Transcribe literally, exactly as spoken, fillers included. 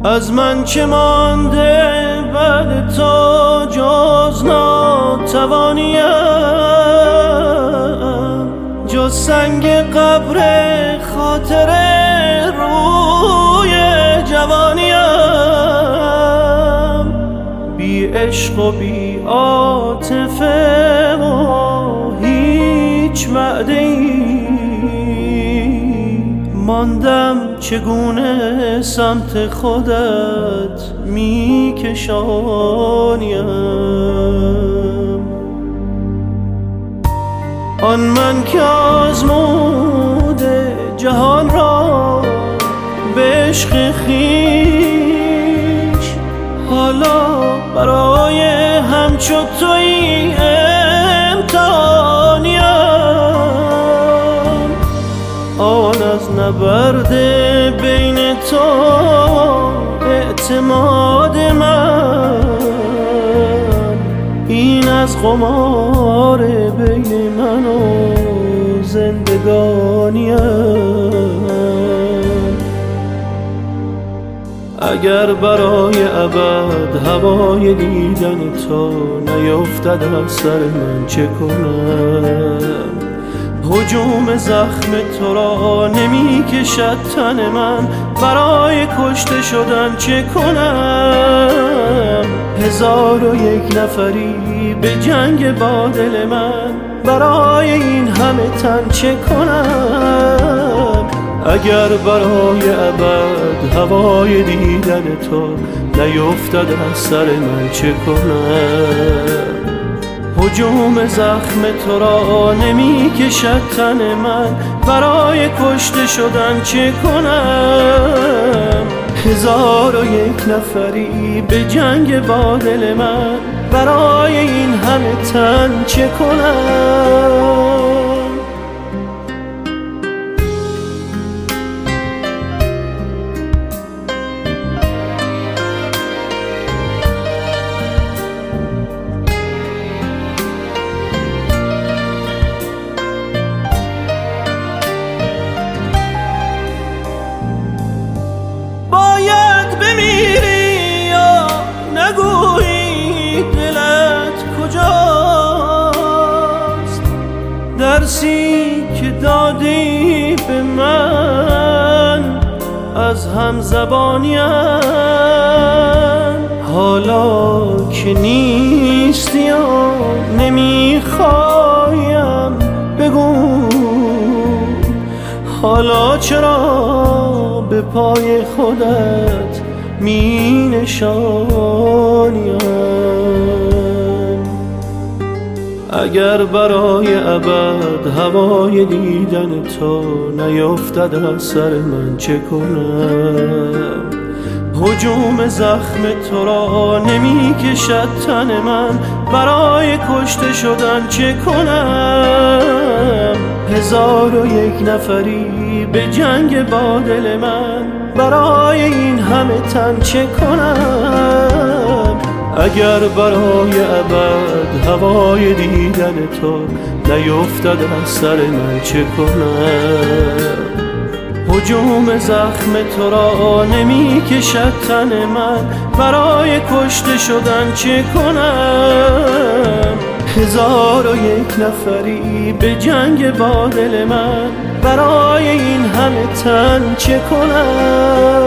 از من چه مانده بعد تو جز ناتوانیم، جز سنگ قبر خاطر روی جوانیم. بی عشق و بی عاطفه و هیچ وعده‌ای ماندم، چگونه سمت خودت میکشانیم. آن من که آزموده جهان را به عشق خویش، حالا برای همچو تویی امتحانیم. آن از نبرد بین تو اعتماد من، این از قمار بین من و زندگانیم. اگر برای ابد هوای دیدن تو نیفتد از سر من چه کنم؟ هجوم زخم تو را نمی کشد تن من، برای کشته شدن چه کنم؟ هزار و یک نفری به جنگ با دل من، برای این همه تن چه کنم؟ اگر برای ابد هوای دیدن تو نیفتد از سر من چه کنم؟ هجوم زخم تو را نمی کشد تن من، برای کشته شدن چه کنم؟ هزار و یک نفری به جنگ با دل من، برای این همه تن چه کنم؟ بمیری یا نگویی دلت کجاست؟ درسی که دادی به من از همزبانیم، حالا که نیستی و نمیخوایم بگو، حالا چرا به پای خودت می نشانیم؟ اگر برای ابد هوای دیدن تو نیفتد از سر من چه کنم؟ هجوم زخم تو را نمی کشد تن من، برای کشته شدن چه کنم؟ هزار و یک نفری به جنگ با دل من، برای این همه تن چه کنم؟ اگر برای ابد هوای دیدن تو نیفتد از سر من چه کنم؟ هجوم زخم تو را نمی کشد تن من، برای کشته شدن چه کنم؟ هزار و یک نفری به جنگ با دل من، برای این همه تن چه کنم؟